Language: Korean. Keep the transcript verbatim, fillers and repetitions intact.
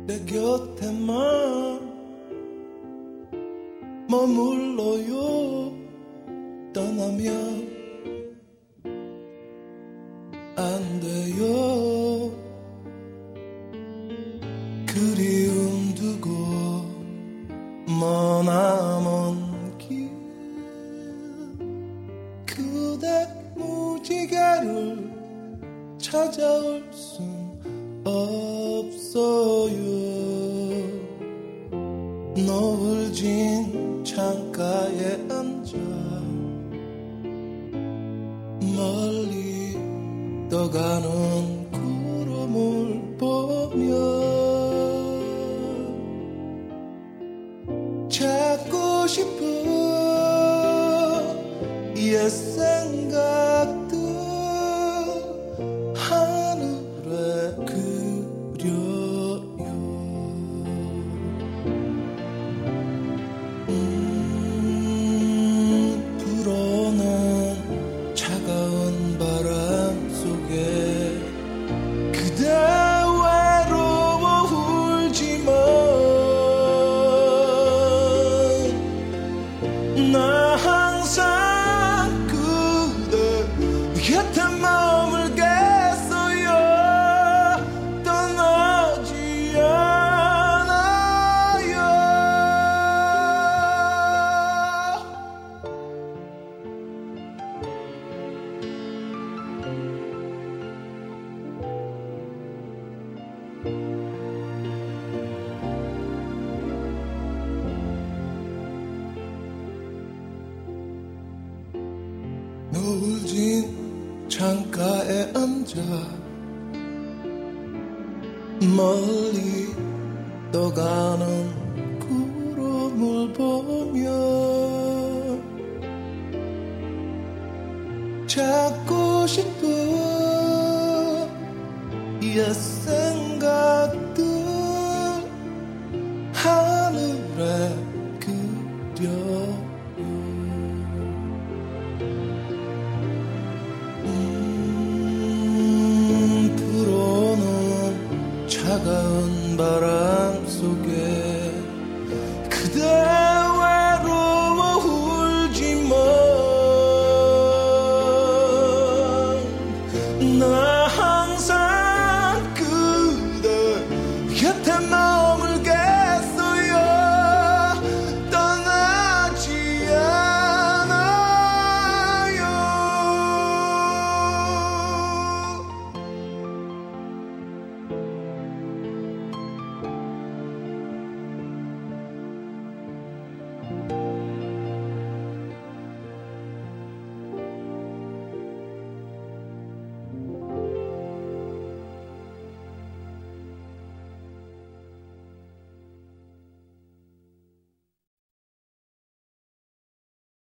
내 곁에만 머물러요. 떠나면 안 돼요. 그리움 두고 머나먼 길 그대 무지개를 찾아올 순 없어요. 노을 진 창가에 앉아 멀리 떠가는 구름을 보며 찾고 싶은 옛 생각들 하늘에 그려요. 음, 불어난 차가운 바람 속에 그대 외로워 울지마. 나 항상 그대 곁에 머물겠어요. 떠나지 않아요. 노을 진 창가에 앉아 멀리 떠가는 구름을 보며 찾고 싶은 옛 생각들 하늘에 그려요. 음, 불어오는 차가운 바람 속에 그대 외로워 울지마. 나